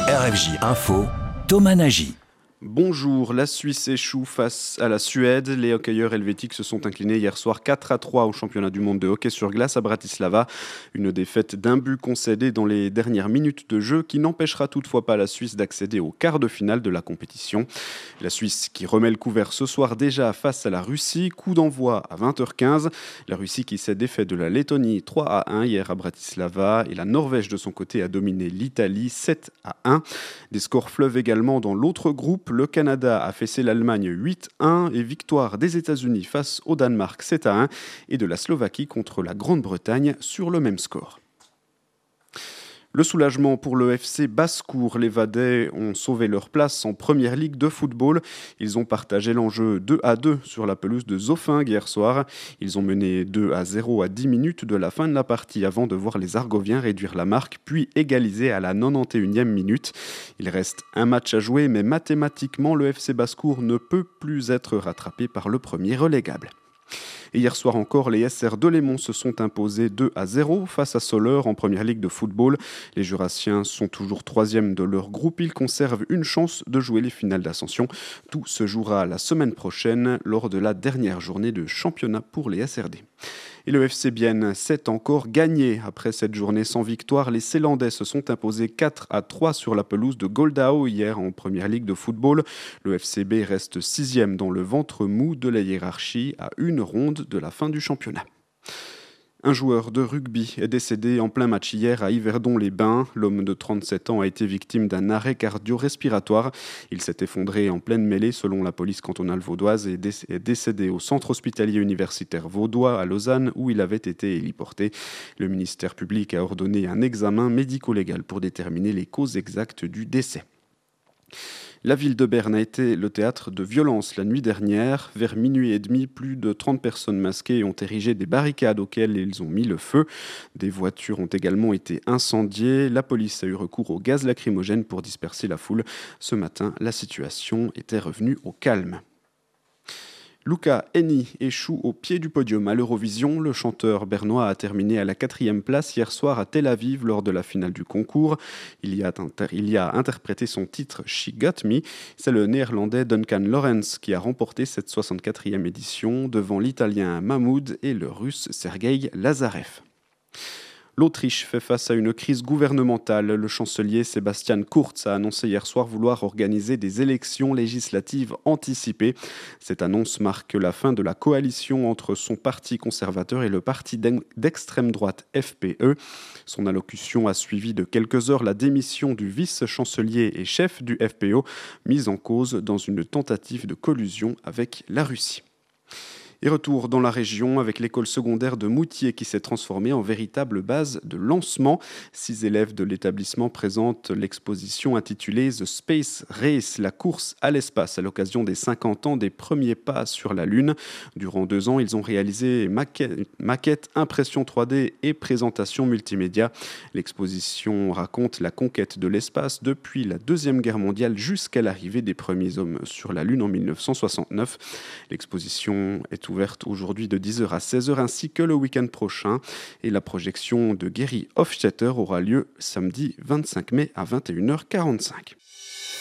RFJ Info, Thomas Nagy. Bonjour, la Suisse échoue face à la Suède. Les hockeyeurs helvétiques se sont inclinés hier soir 4-3 au championnat du monde de hockey sur glace à Bratislava. Une défaite d'un but concédé dans les dernières minutes de jeu qui n'empêchera toutefois pas la Suisse d'accéder au quart de finale de la compétition. La Suisse qui remet le couvert ce soir déjà face à la Russie. Coup d'envoi à 20h15. La Russie qui s'est défait de la Lettonie 3-1 hier à Bratislava. Et la Norvège de son côté a dominé l'Italie 7-1. Des scores fleuves également dans l'autre groupe. Le Canada a fessé l'Allemagne 8-1 et victoire des États-Unis face au Danemark 7-1 et de la Slovaquie contre la Grande-Bretagne sur le même score. Le soulagement pour le FC Basse-Cour. Les Vadais ont sauvé leur place en première ligue de football. Ils ont partagé l'enjeu 2-2 sur la pelouse de Zofingue hier soir. Ils ont mené 2-0 à 10 minutes de la fin de la partie avant de voir les Argoviens réduire la marque puis égaliser à la 91e minute. Il reste un match à jouer mais mathématiquement le FC Basse-Cour ne peut plus être rattrapé par le premier relégable. Et hier soir encore, les SR de Lémont se sont imposés 2-0 face à Soleure en première ligue de football. Les Jurassiens sont toujours troisième de leur groupe. Ils conservent une chance de jouer les finales d'ascension. Tout se jouera la semaine prochaine lors de la dernière journée de championnat pour les SRD. Et le FC Bienne s'est encore gagné. Après cette journée sans victoire, les Célandais se sont imposés 4-3 sur la pelouse de Goldau hier en première ligue de football. Le FCB reste 6e dans le ventre mou de la hiérarchie à une ronde de la fin du championnat. Un joueur de rugby est décédé en plein match hier à Yverdon-les-Bains. L'homme de 37 ans a été victime d'un arrêt cardio-respiratoire. Il s'est effondré en pleine mêlée selon la police cantonale vaudoise et est décédé au centre hospitalier universitaire vaudois à Lausanne où il avait été héliporté. Le ministère public a ordonné un examen médico-légal pour déterminer les causes exactes du décès. La ville de Berne a été le théâtre de violences la nuit dernière. Vers minuit et demi, plus de 30 personnes masquées ont érigé des barricades auxquelles ils ont mis le feu. Des voitures ont également été incendiées. La police a eu recours au gaz lacrymogène pour disperser la foule. Ce matin, la situation était revenue au calme. Luca Hänni échoue au pied du podium à l'Eurovision. Le chanteur bernois a terminé à la 4e place hier soir à Tel Aviv lors de la finale du concours. Il y a interprété son titre She Got Me. C'est le néerlandais Duncan Lawrence qui a remporté cette 64e édition devant l'italien Mahmoud et le russe Sergei Lazarev. L'Autriche fait face à une crise gouvernementale. Le chancelier Sebastian Kurz a annoncé hier soir vouloir organiser des élections législatives anticipées. Cette annonce marque la fin de la coalition entre son parti conservateur et le parti d'extrême droite FPE. Son allocution a suivi de quelques heures la démission du vice-chancelier et chef du FPO, mise en cause dans une tentative de collusion avec la Russie. Et retour dans la région avec l'école secondaire de Moutier qui s'est transformée en véritable base de lancement. 6 élèves de l'établissement présentent l'exposition intitulée The Space Race, la course à l'espace à l'occasion des 50 ans des premiers pas sur la Lune. Durant 2 ans, ils ont réalisé maquettes, impression 3D et présentation multimédia. L'exposition raconte la conquête de l'espace depuis la Deuxième Guerre mondiale jusqu'à l'arrivée des premiers hommes sur la Lune en 1969. L'exposition est ouverte aujourd'hui de 10h à 16h ainsi que le week-end prochain. Et la projection de Gary Hofstetter aura lieu samedi 25 mai à 21h45.